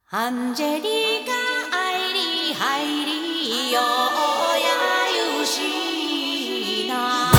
アンジェリカ・アイリー・ハイリーよやゆしな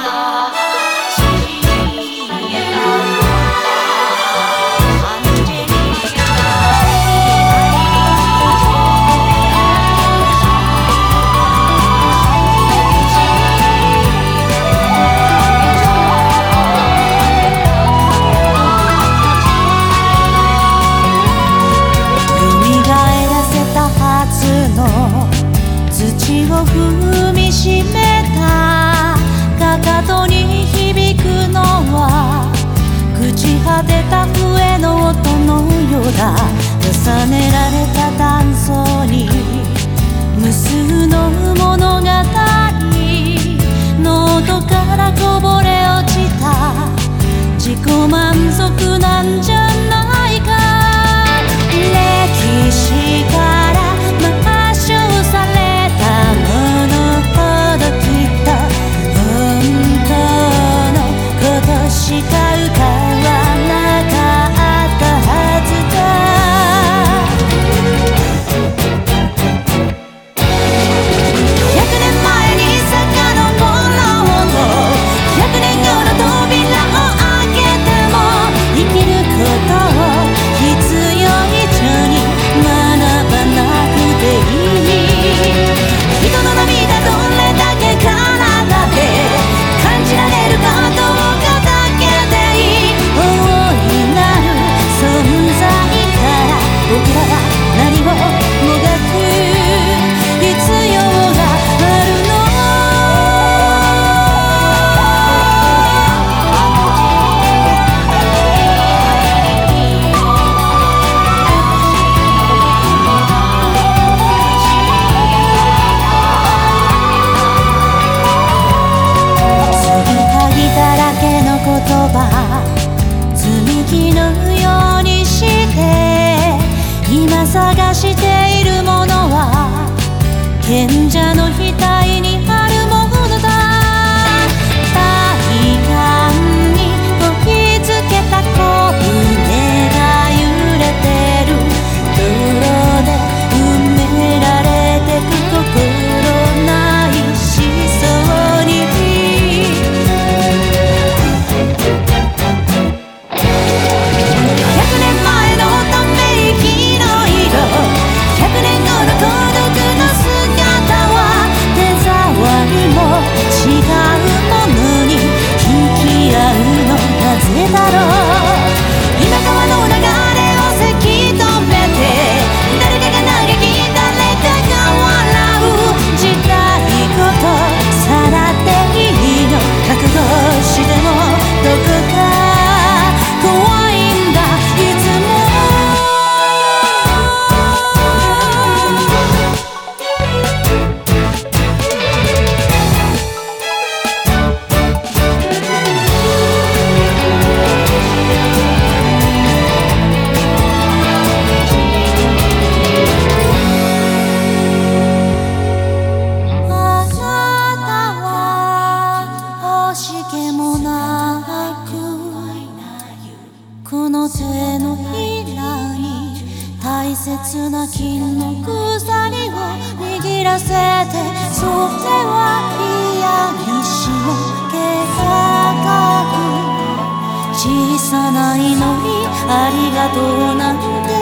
土を踏みしめたかかとに響くのは朽ち果てた笛の音のようだ。重ねられた断層に無数の物語、ノートからこぼれ落ちた自己満足なんじゃないか。歴史からしか浮かばなかったはずだ。100年前に遡ろうと100年後の扉を開けても生きることを必要以上に学ばなくていい。人の涙どれだけ体で感じられることを僕らは何をもがく必要があるの。継ぎはぎだらけの言葉積み木のようにして今探しているものは賢者の額にあるものだ。対岸にこぎつけた小舟が揺れてる泥で埋められてく心ないしそうに100年前のため息の100年後の孤独の姿は手触りも違うものに引き合うのなぜだろう。今川の流れをせき止めて誰かが嘆き誰かが笑う時代ごとさらっていいの覚悟してもどこか怖いんだいつも。この手のひらに大切な金の鎖を握らせてそれは嫌にしもけ高く小さな祈りありがとうなんて